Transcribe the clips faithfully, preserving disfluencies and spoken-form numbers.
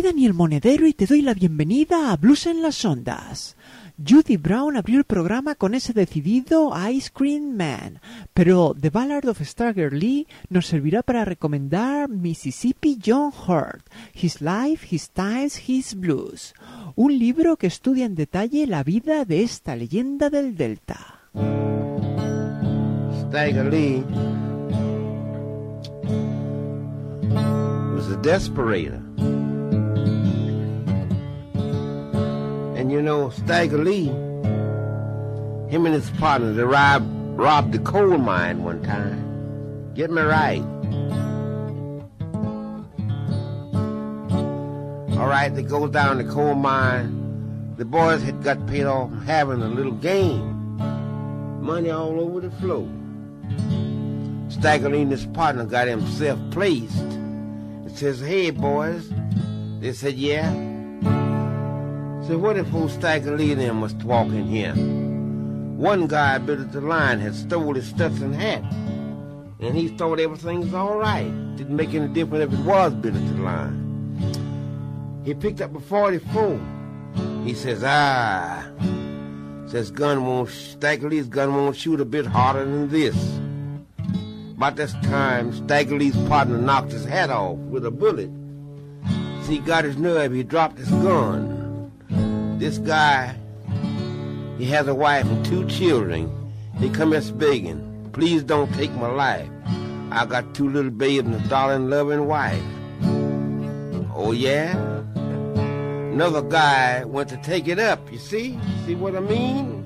Dani el Monedero y te doy la bienvenida a Blues en las Ondas. Judy Brown abrió el programa con ese decidido Ice Cream Man, pero The Ballad of Stagger Lee nos servirá para recomendar Mississippi John Hurt, His Life, His Times, His Blues, un libro que estudia en detalle la vida de esta leyenda del Delta. Stagger Lee was a desperator. And you know, Stagger Lee, him and his partner, they robbed, robbed the coal mine one time. Get me right. All right, they go down the coal mine. The boys had got paid off from having a little game. Money all over the floor. Stagger Lee and his partner got himself placed. It says, hey, boys. They said, yeah. So what if old Stagger Lee and them was walking here? One guy bit at the line had stole his Stetson hat, and he thought everything was all right. Didn't make any difference if it was bit at the line. He picked up a forty-four. He says, ah, says gun won't, Stagger Lee's gun won't shoot a bit harder than this. About this time, Stagger Lee's partner knocked his hat off with a bullet. So he got his nerve, he dropped his gun. This guy, he has a wife and two children. He come here begging, please don't take my life. I got two little babes and a darling, loving wife. Oh, yeah? Another guy went to take it up, you see? See what I mean?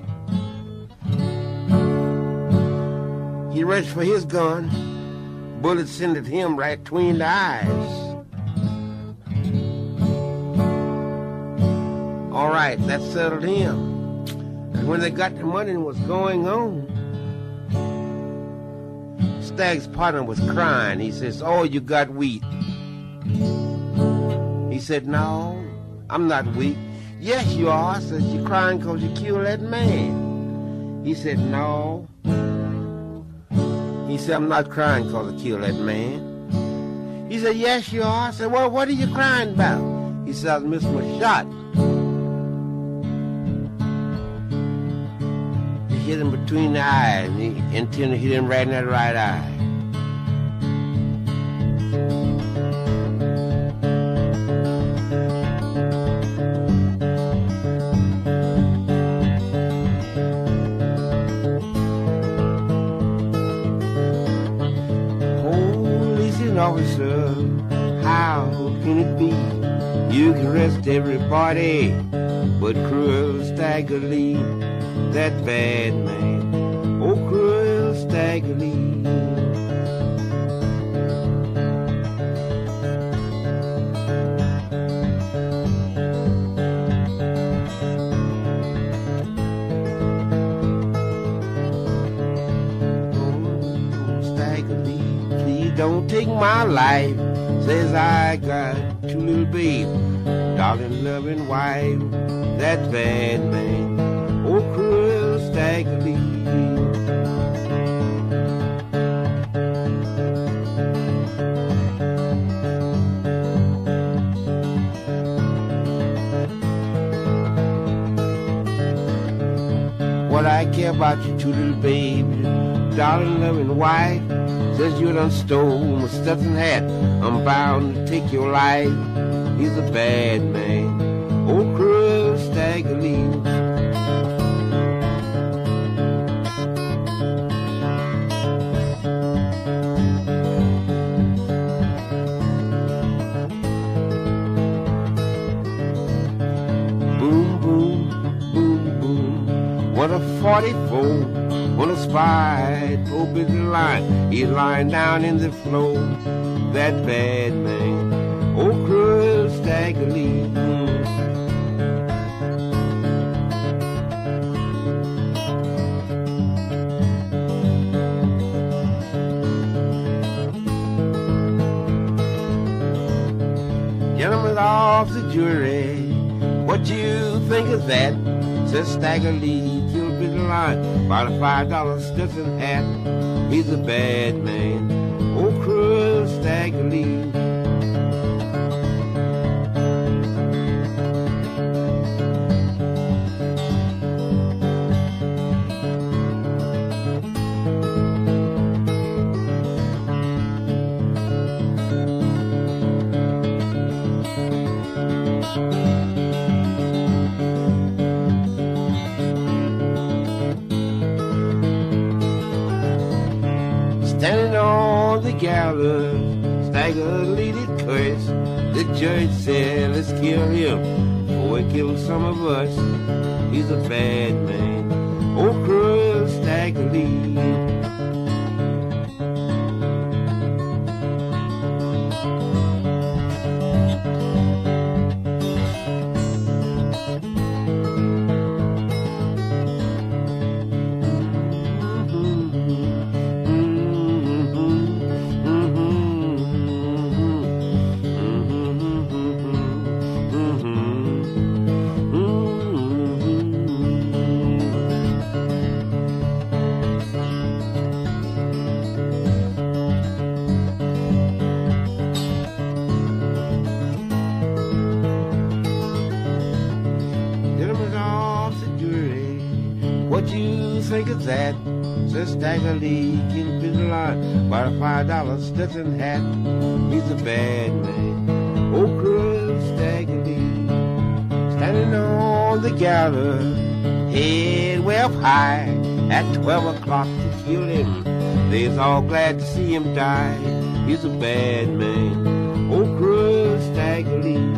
He reached for his gun. Bullet sent at him right between the eyes. All right, that settled him. And when they got the money and was going on, Stag's partner was crying. He says, oh, you got weak. He said, no, I'm not weak. Yes, you are. I said, you're crying because you killed that man. He said, no. He said, I'm not crying because I killed that man. He said, yes, you are. I said, well, what are you crying about? He said, I missed my shot. He hit him between the eyes, and he intended to hit him right in that right eye. Officer, how can it be you can arrest everybody but cruel Stagger Lee, that bad man? Oh, cruel Stagger Lee. Don't take my life, says I got two little babes, darling, loving wife, that bad man, oh, cruel Stagger Lee. What I care about you two little babes, darling, loving wife, says you done stole my Stetson hat. I'm bound to take your life. He's a bad man. Oh, cruel Stagger Lee. Boom, boom, boom, boom. What a forty-four. On a spy, poor busy line, he's lying down in the floor, that bad man, oh, cruel Stagger Lee. Gentlemen of the jury, what you think of that? Says Stagger Lee, killed busy line, bought a five dollar Stetson hat. He's a bad man, oh, cruel Stagger Lee. on the gallows, Stagger Lee did curse. The judge said, let's kill him before he kills some of us. He's a bad man, oh cruel Stagger Lee. That says Stagger Lee, Kingpin line, by a five dollar Stetson hat. He's a bad man, oh cruel Stagger Lee, standing on the gallows, head way up high. At twelve o'clock to kill him, they's all glad to see him die. He's a bad man, oh cruel Stagger Lee.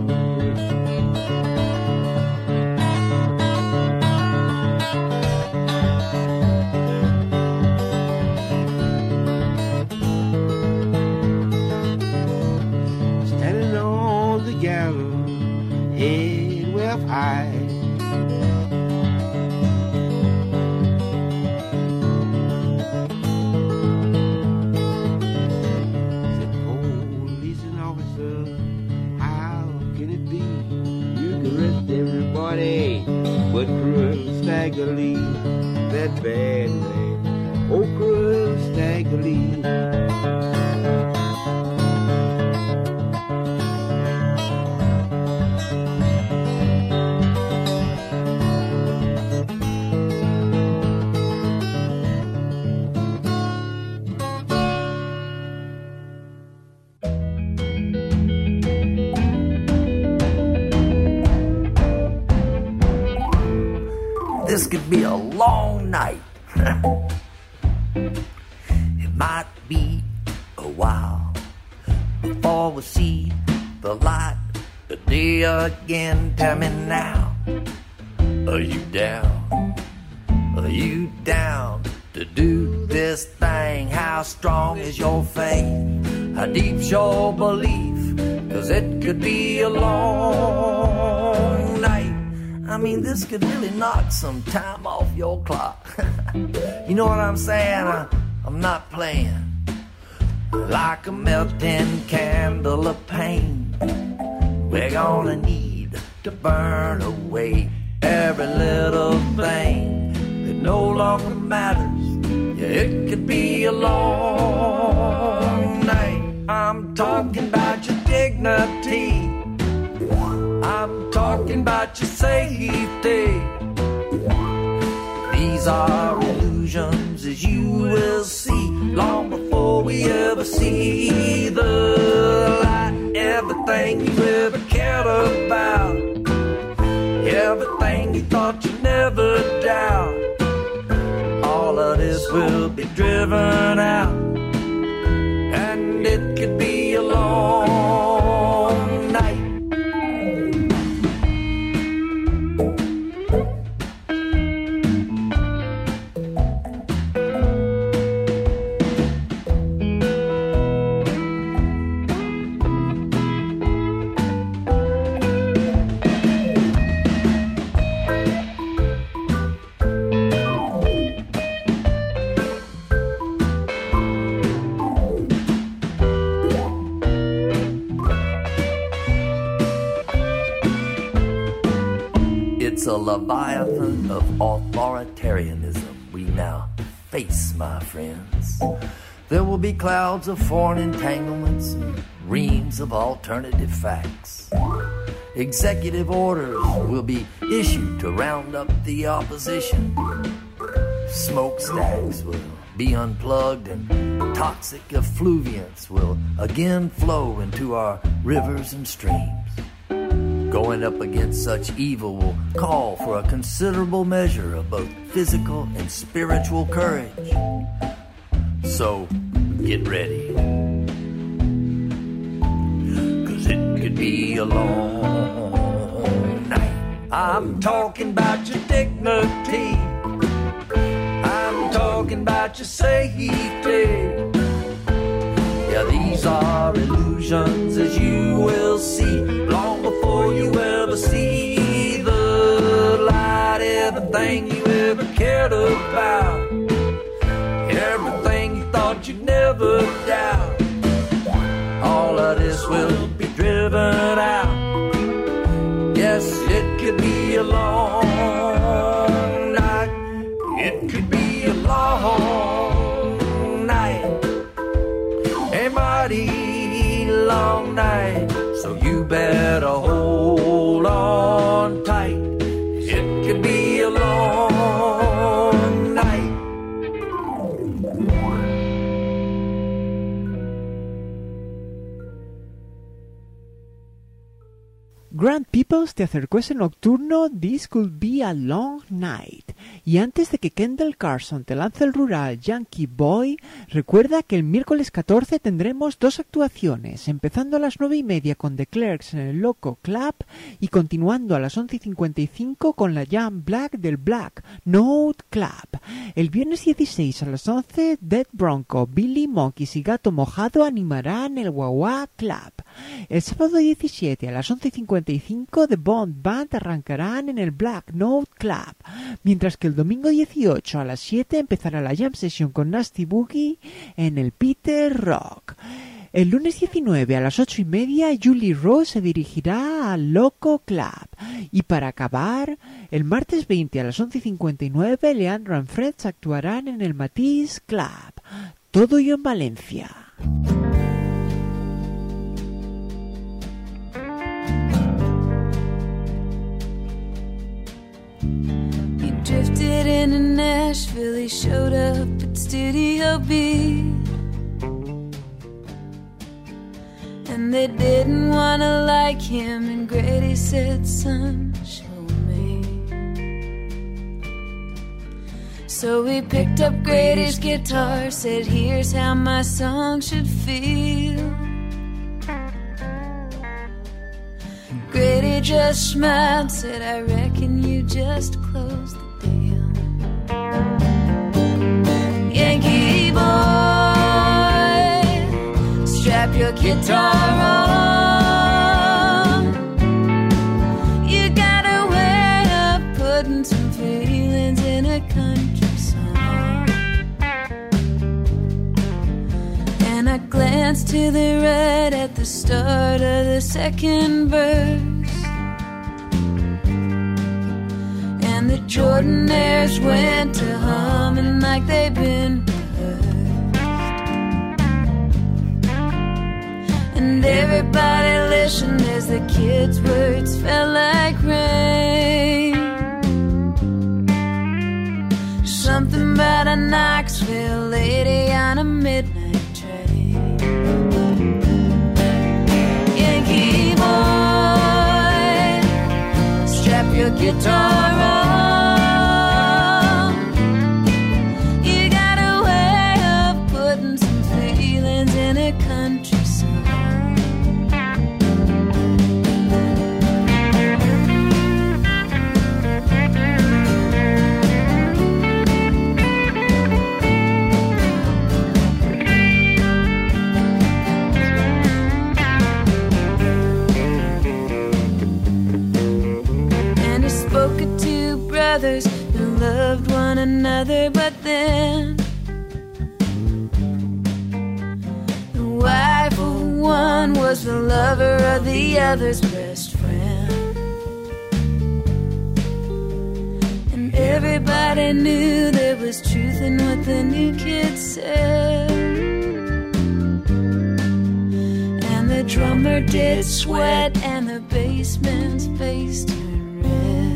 That bad man, oh cruel Stagger Lee. This could be a long night. It might be a while before we see the light of day again. Tell me now, are you down? Are you down to do this thing? How strong is your faith? How deep's your belief? 'Cause it could be a long night. I mean, this could really knock some time off your clock. You know what I'm saying? I, I'm not playing. Like a melting candle of pain, we're gonna need to burn away every little thing that no longer matters. Yeah, it could be a long night. I'm talking about your dignity, I'm talking about your safety. These are illusions, as you will see, long before we ever see the light. Everything you ever cared about, everything you thought you'd never doubt, all of this will be driven out, and it could be a long night. It's a leviathan of authoritarianism we now face, my friends. There will be clouds of foreign entanglements and reams of alternative facts. Executive orders will be issued to round up the opposition. Smokestacks will be unplugged and toxic effluviants will again flow into our rivers and streams. Going up against such evil will call for a considerable measure of both physical and spiritual courage. So get ready, 'cause it could be a long night. I'm talking about your dignity, I'm talking about your safety. Yeah, these are illusions, as you will see, long before you ever see the light. Everything you ever cared about, everything you thought you'd never doubt, all of this will be driven out. Yes, it could be a long night, it could be a long night, a mighty long night. So you better hold on tight, it could be a long night. Grant Peoples te acercó ese nocturno This Could Be a Long Night. Y antes de que Kendall Carson te lance el rural Yankee Boy, recuerda que el miércoles catorce tendremos dos actuaciones, empezando a las nueve y media con The Clerks en el Loco Club y continuando a las once y cincuenta y cinco con la Jam Black del Black Note Club. El viernes dieciséis a las once, Dead Bronco, Billy Monkeys y Gato Mojado animarán el Wah Club. El sábado diecisiete a las once y cincuenta y cinco, The Bond Band arrancarán en el Black Note Club, mientras que el domingo dieciocho a las siete empezará la Jam Session con Nasty Boogie en el Peter Rock. El lunes diecinueve a las ocho y media, Julie Rose se dirigirá al Loco Club. Y para acabar, el martes veinte a las once y cincuenta y nueve, Leandro and Friends actuarán en el Matisse Club. Todo ello en Valencia. He drifted into Nashville, he showed up at Studio B. And they didn't want to like him, and Grady said, son, show me. So we picked up Grady's guitar, said, here's how my song should feel. Grady just smiled, said, I reckon you just closed the deal. Yankee boy, strap your guitar on. You got a way of putting some feelings in a country song. And I glanced to the right at the start of the second verse, and the Jordanaires went to humming like they've been rehearsed. And everybody listened as the kids' words fell like rain. Something about a Knoxville lady on a midnight train. Yankee boy, strap your guitar on. You got a way of putting some feelings in a country song. Brothers who loved one another, but then the wife of one was the lover of the other's best friend. And everybody knew there was truth in what the new kid said. And the drummer did sweat, and the bassman's face turned red.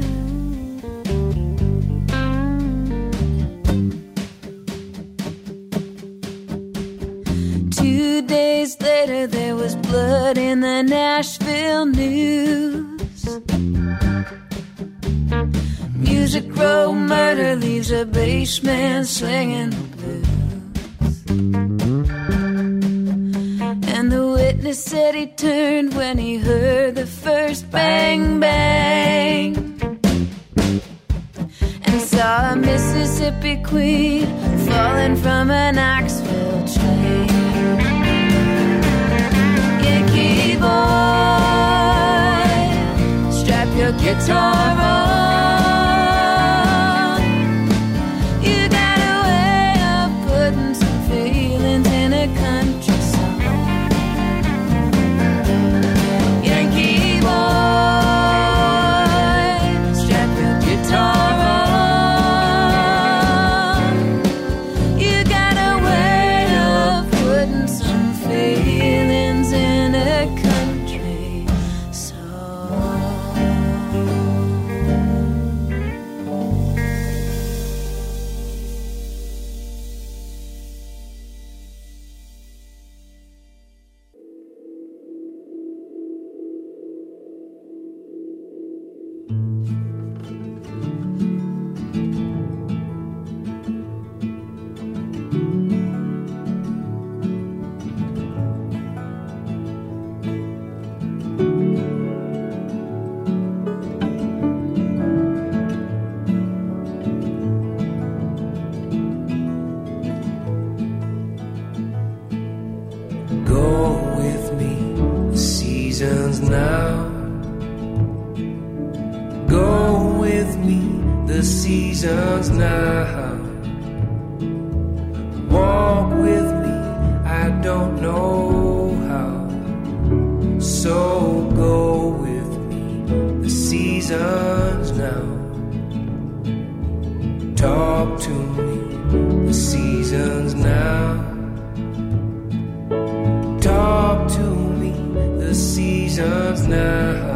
Two days later, there was blood in the Nashville News. Music Row murder leaves a bassman slinging the blues. witness said he turned when he heard the first bang, bang, and saw a Mississippi queen falling from a Knoxville train. Yankee boy, strap your guitar on. You got a way of putting some feelings in a country song. Yankee boy, strap your guitar on. You got a way of putting some feelings in a country song. Go with me, the seasons now. Go with me, the seasons now. Walk with me, I don't know how. So go with me, the seasons now. Talk to me, the seasons now. Talk to me, the seasons now.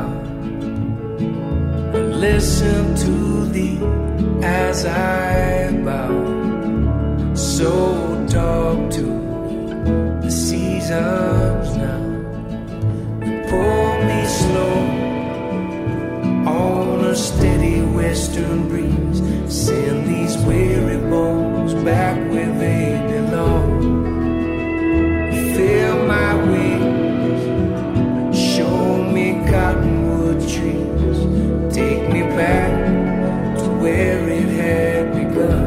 And listen to thee as I bow. So talk to me, the seasons now. And pull me slow on a steady western breeze. Send these weary bones back where they belong. Fill my wings, show me cottonwood trees. Take me back to where it had begun.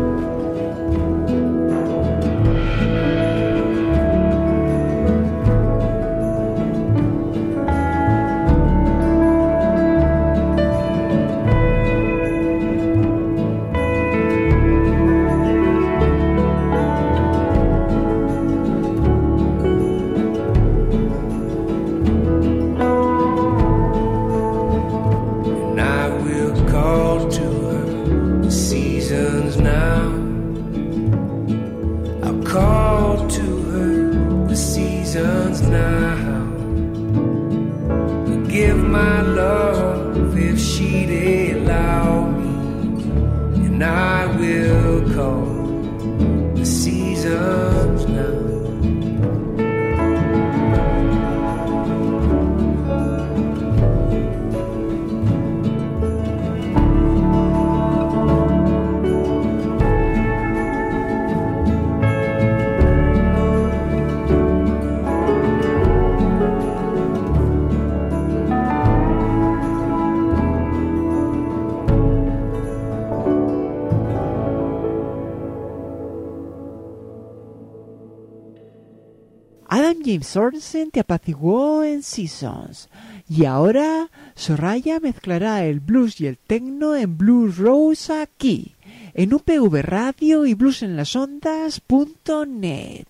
James Sorensen te apaciguó en Seasons. Y ahora Soraya mezclará el blues y el techno en Blues Rose aquí, en U P V Radio y bluesenlasondas punto net.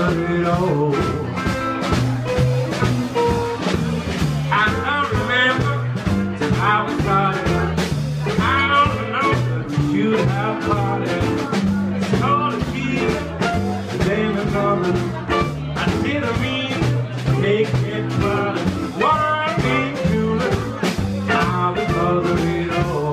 bother at all. I don't remember till I was started. I don't remember you'd have party. So the kids, they were coming. I didn't mean to make it fun. One thing to look, I was bother at all.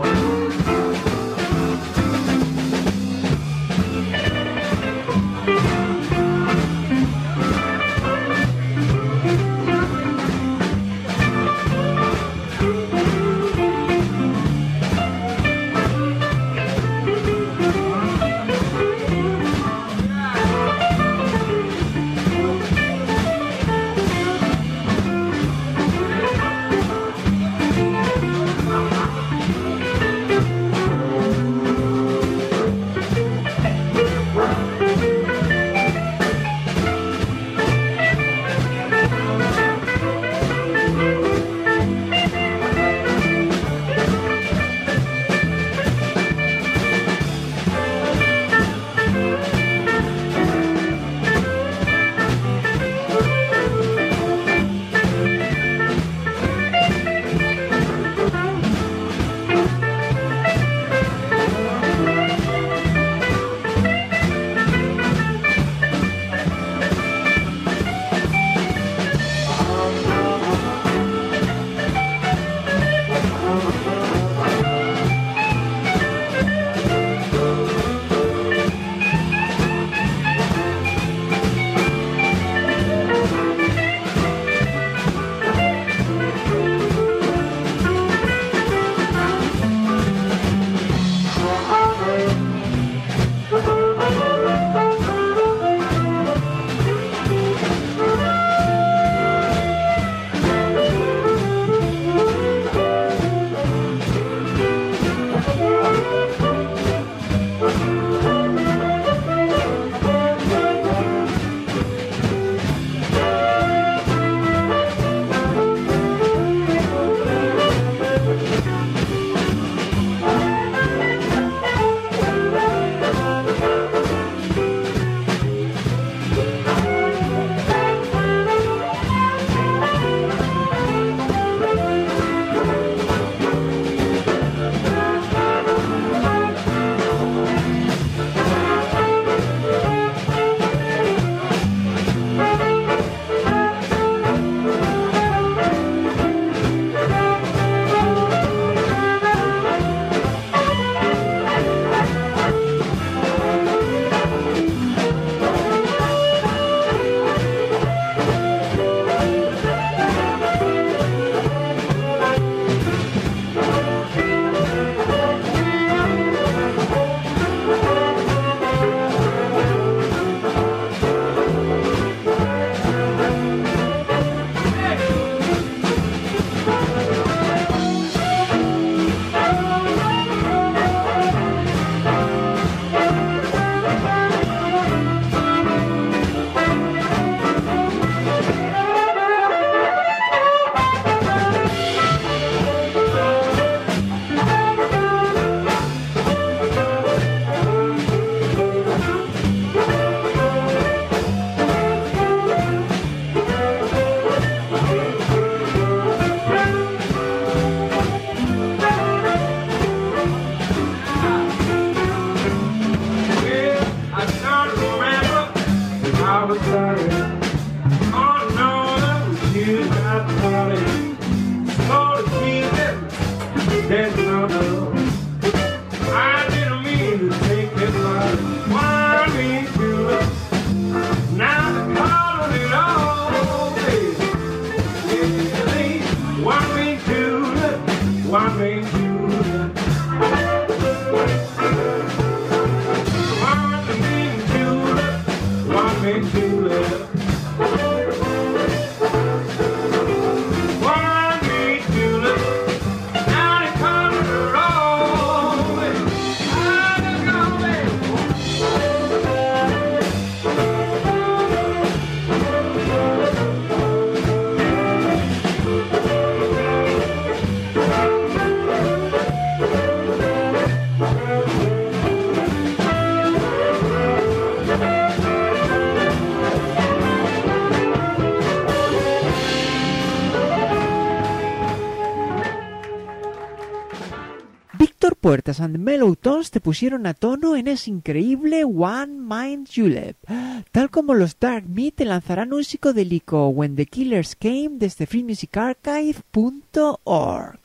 Puertas and the Mellow Tones te pusieron a tono en ese increíble One Mind Julep, tal como los Dark Meat te lanzarán un psicodélico When the Killers Came desde free music archive punto org.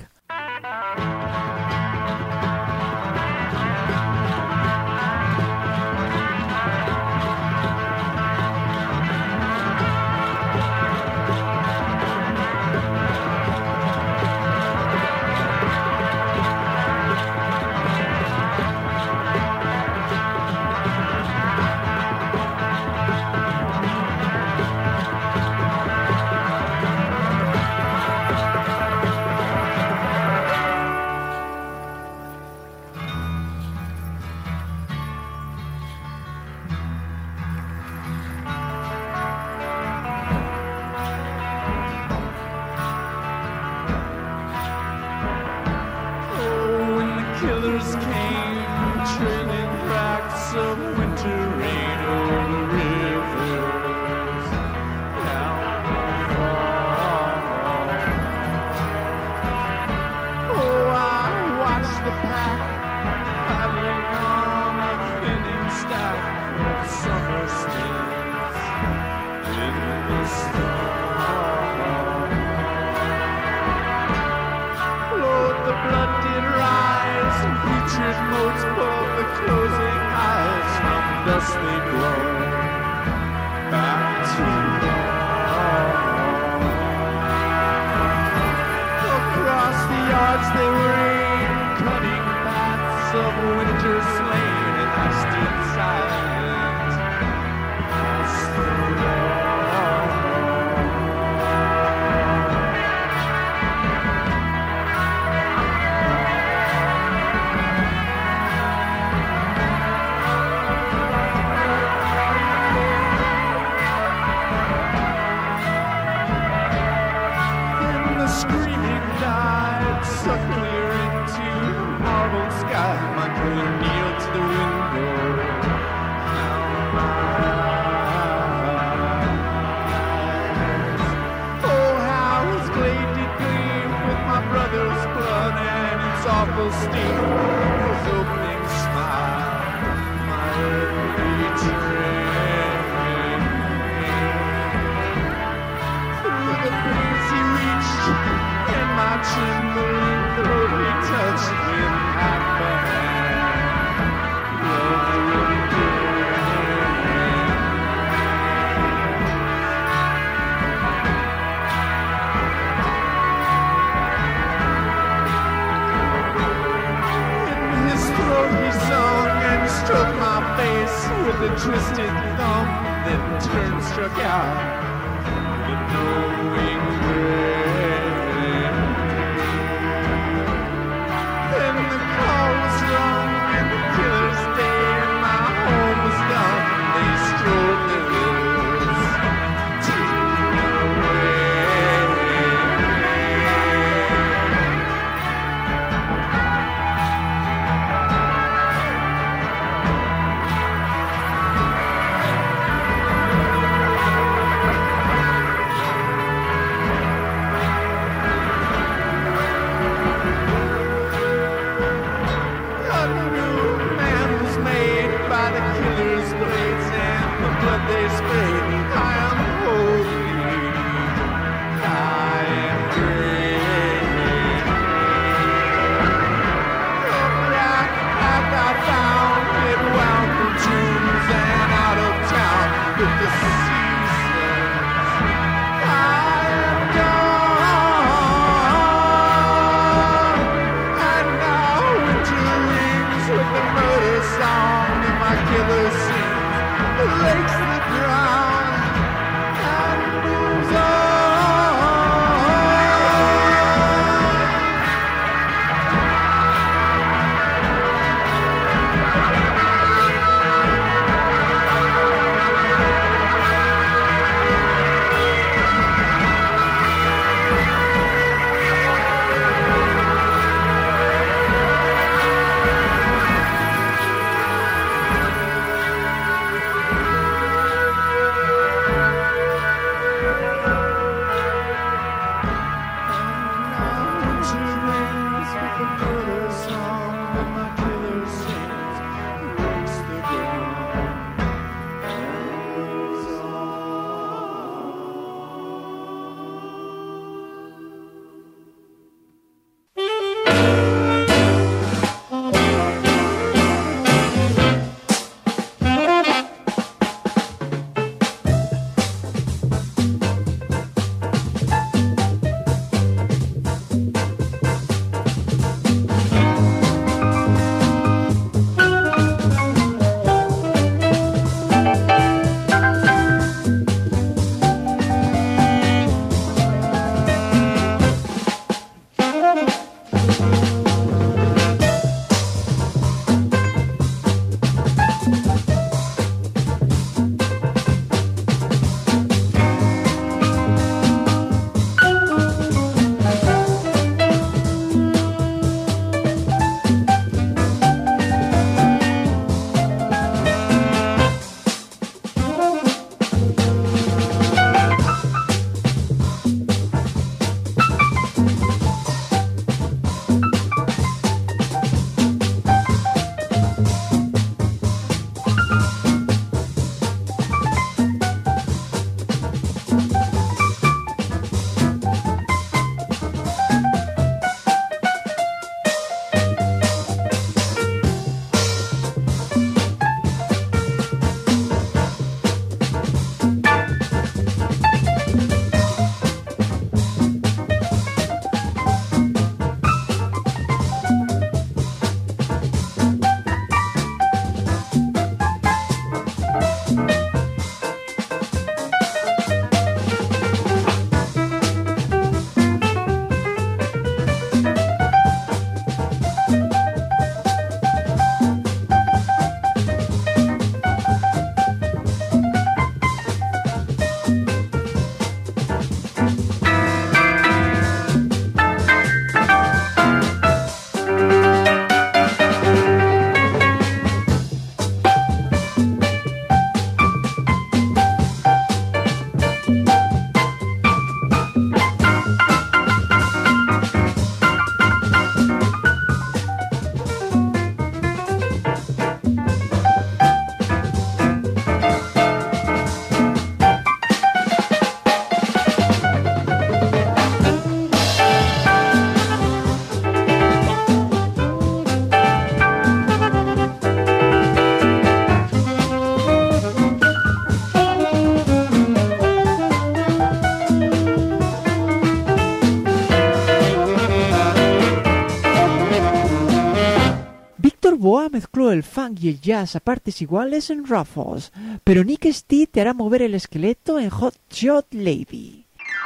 funk y el jazz a partes iguales en Ruffles, pero Nick Steed te hará mover el esqueleto en Hot Shot Lady.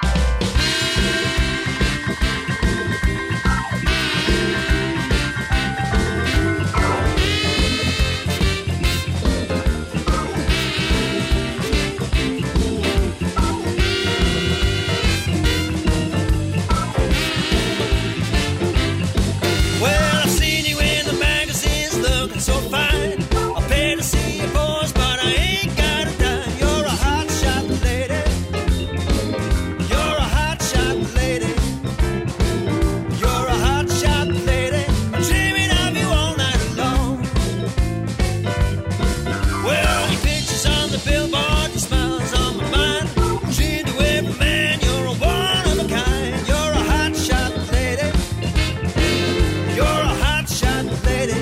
So fine, I'll pay to see you boys, but I ain't got a dime. You're a hot shot lady. You're a hot shot lady. You're a hot shot lady. I'm dreaming of you all night long. Well, your pictures on the billboard, your smiles on my mind. Dream to every man, you're a one of a kind. You're a hot shot lady. You're a hot shot lady.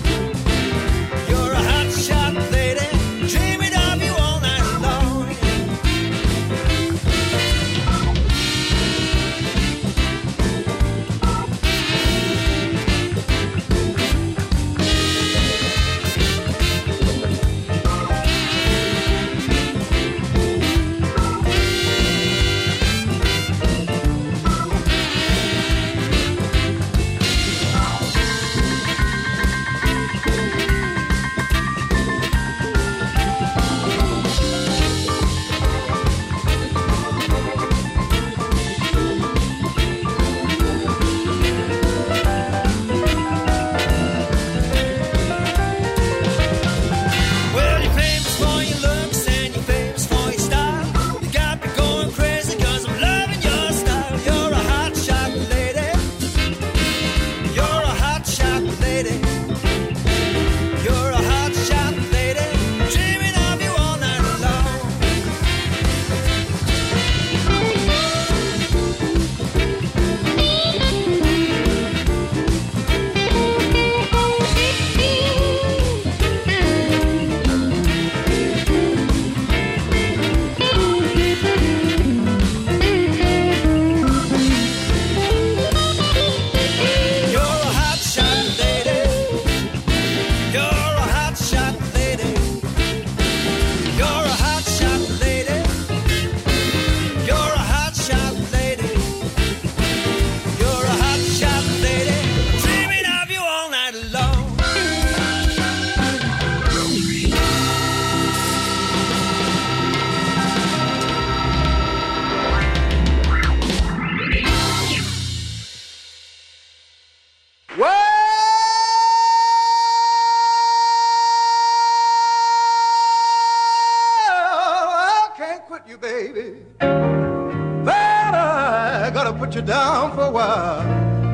You down for a while.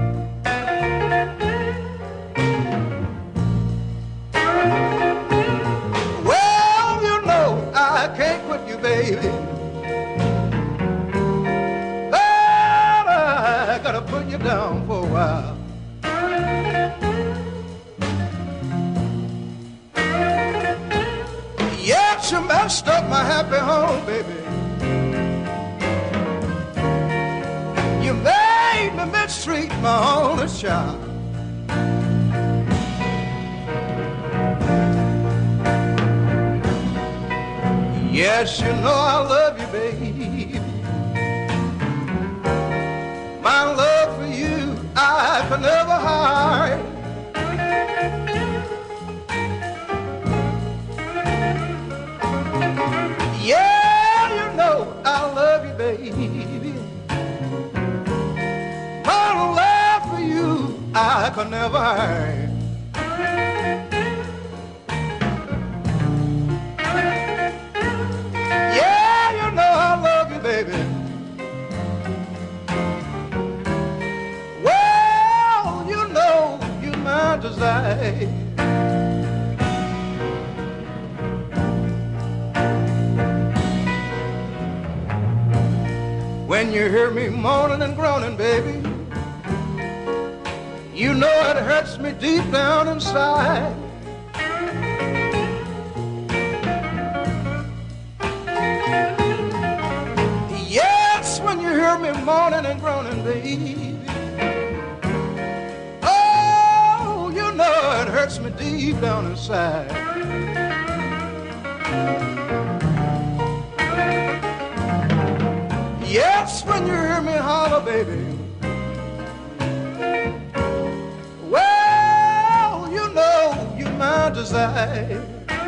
Well, you know I can't quit you, baby. But I gotta put you down for a while. Yes, you messed up my happy home, baby. You made me mistreat my only child. Yes, you know I love you, baby. My love for you I could never hide. Yeah, you know I love you, baby. I could never hide. Yeah, you know I love you, baby. Well, you know you're my desire. When you hear me moaning and groaning, baby, you know it hurts me deep down inside. Yes, when you hear me moaning and groaning, baby, oh, you know it hurts hurts me deep down inside. Yes, when you hear me holler, baby. Well, you know you're my desire.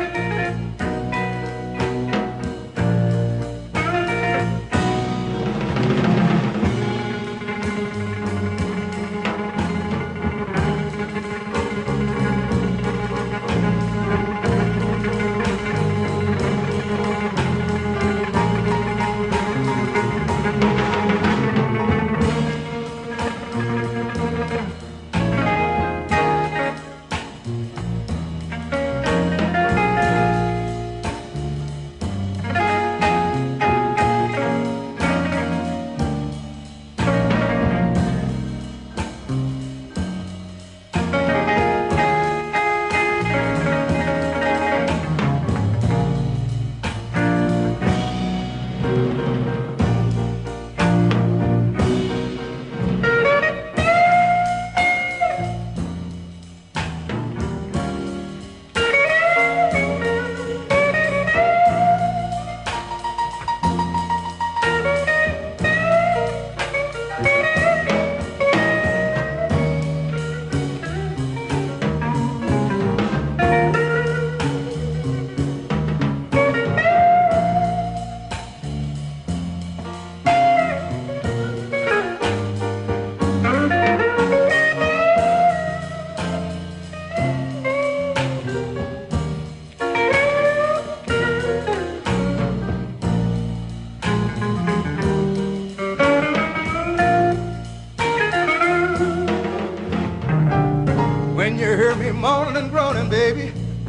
Moaning and groaning, baby,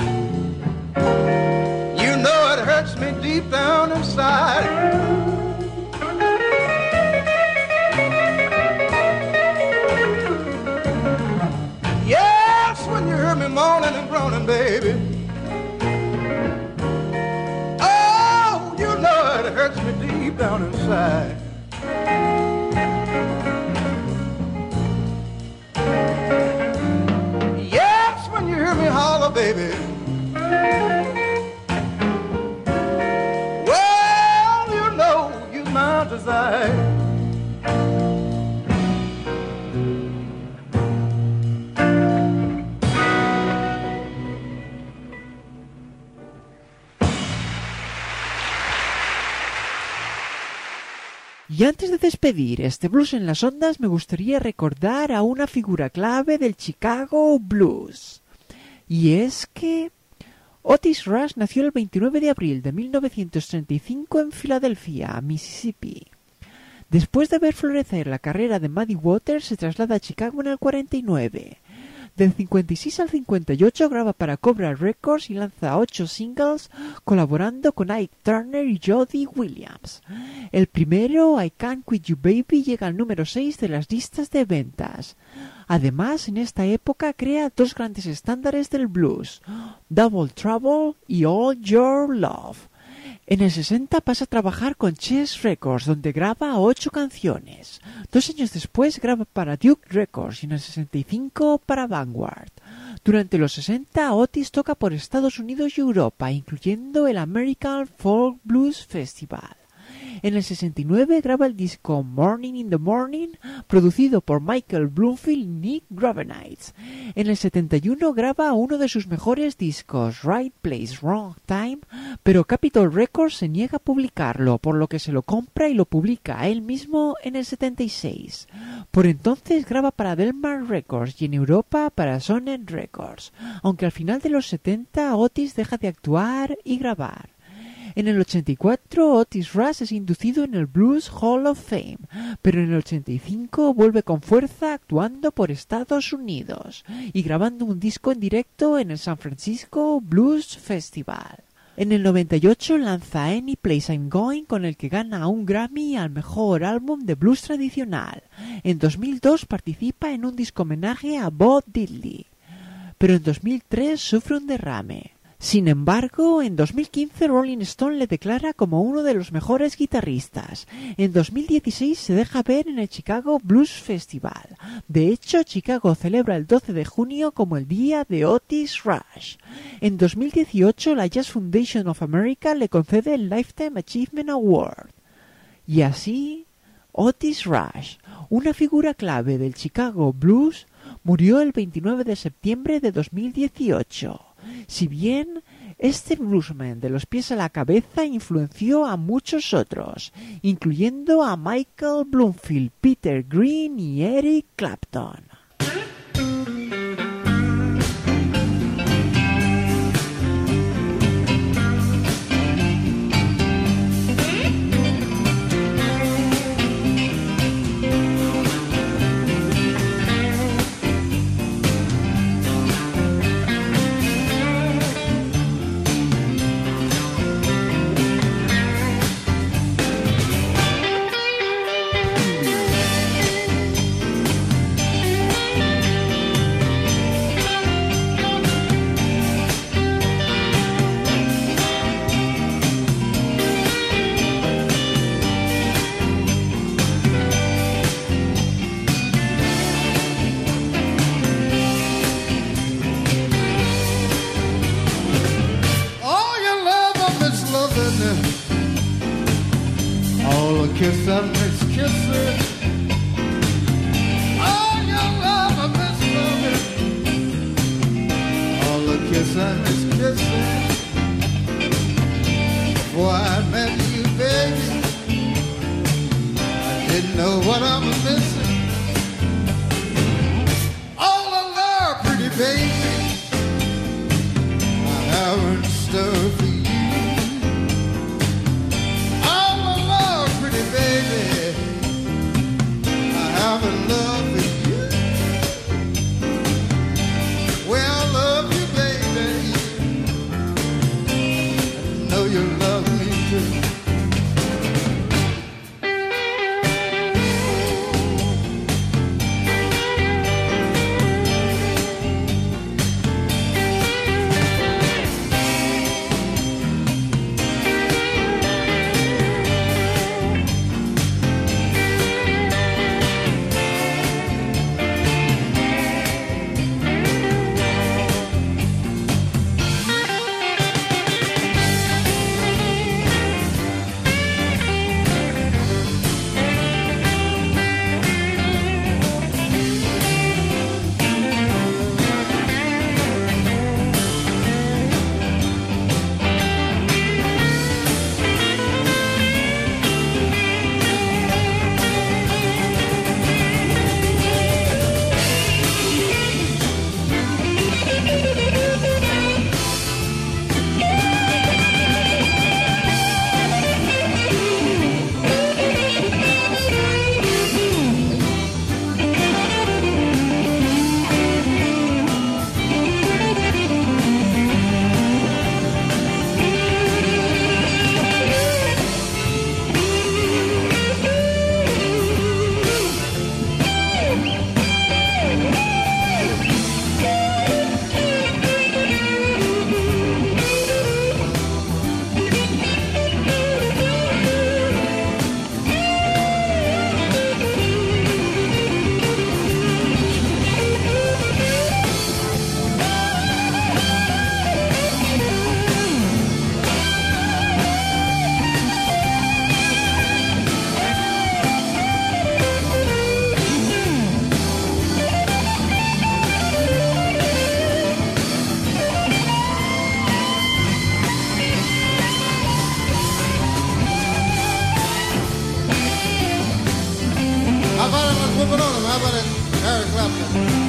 you know it hurts me deep down inside. Yes, when you hear me moaning and groaning, baby, oh, you know it hurts me deep down inside. Holler, baby. Well, you know you're my desire. Y antes de despedir este blues en las ondas, me gustaría recordar a una figura clave del Chicago Blues. Y es que Otis Rush nació el veintinueve de abril de mil novecientos treinta y cinco en Filadelfia, Mississippi. Después de ver florecer la carrera de Muddy Waters, se traslada a Chicago en el cuarenta y nueve. Del cincuenta y seis al cincuenta y ocho graba para Cobra Records y lanza ocho singles, colaborando con Ike Turner y Jody Williams. El primero, I Can't Quit You Baby, llega al número seis de las listas de ventas. Además, en esta época crea dos grandes estándares del blues, Double Trouble y All Your Love. En el sesenta pasa a trabajar con Chess Records, donde graba ocho canciones. Dos años después graba para Duke Records y en el sesenta y cinco para Vanguard. Durante los sesenta, Otis toca por Estados Unidos y Europa, incluyendo el American Folk Blues Festival. En el sesenta y nueve graba el disco Morning in the Morning, producido por Michael Bloomfield y Nick Gravenites. En el setenta y uno graba uno de sus mejores discos, Right Place, Wrong Time, pero Capitol Records se niega a publicarlo, por lo que se lo compra y lo publica él mismo en el setenta y seis. Por entonces graba para Delmar Records y en Europa para Sonet Records, aunque al final de los setenta Otis deja de actuar y grabar. En el ochenta y cuatro, Otis Rush es inducido en el Blues Hall of Fame, pero en el ochenta y cinco vuelve con fuerza actuando por Estados Unidos y grabando un disco en directo en el San Francisco Blues Festival. En el noventa y ocho lanza Any Place I'm Going, con el que gana un Grammy al mejor álbum de blues tradicional. En dos mil dos participa en un disco homenaje a Bo Diddley, pero en dos mil tres sufre un derrame. Sin embargo, en dos mil quince Rolling Stone le declara como uno de los mejores guitarristas. En dos mil dieciséis se deja ver en el Chicago Blues Festival. De hecho, Chicago celebra el doce de junio como el día de Otis Rush. En dos mil dieciocho la Jazz Foundation of America le concede el Lifetime Achievement Award. Y así, Otis Rush, una figura clave del Chicago Blues, murió el veintinueve de septiembre de dos mil dieciocho. Si bien este bluesman de los pies a la cabeza influenció a muchos otros, incluyendo a Michael Bloomfield, Peter Green y Eric Clapton. Kiss and miss kisses. Oh, your love, I miss loving. All the kiss and miss kisses. Before I met you, baby, I didn't know what I was missing. All the love, pretty baby, I have in store for you. Baby, I have a love with you. Well, I love you, baby. I know you love me too. How about it, Eric Clapton?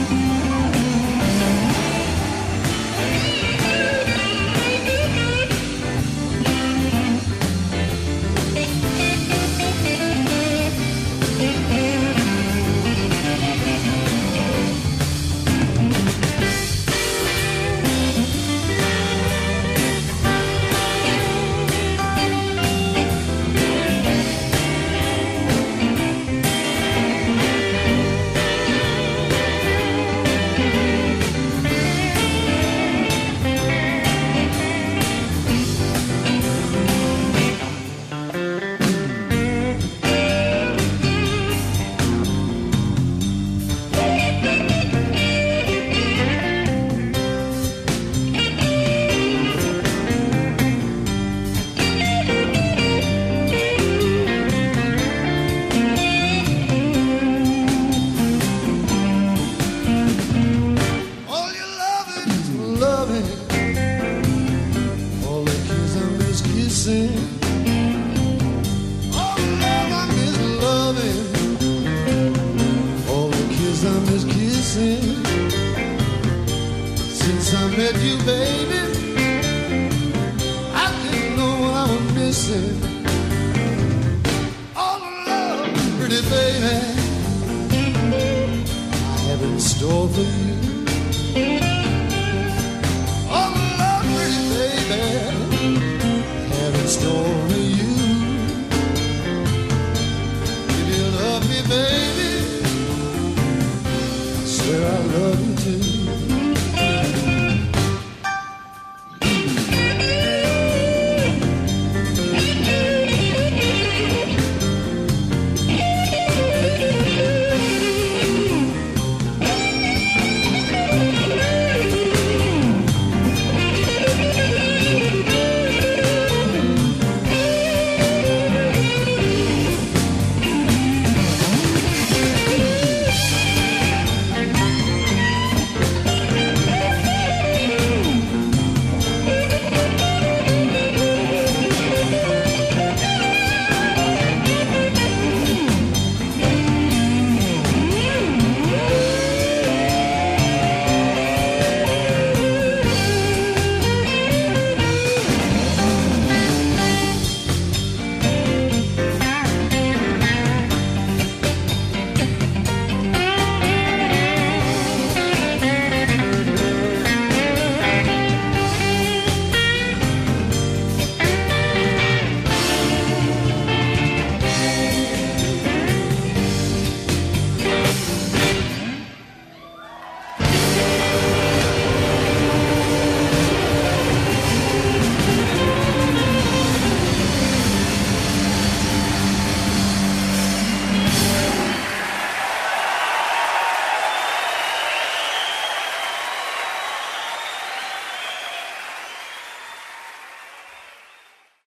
met you, baby, I didn't know what I was missing. All the love, pretty baby, I have in store for you. All the love, pretty baby, I have in store for you. If you love me, baby, I swear I love you.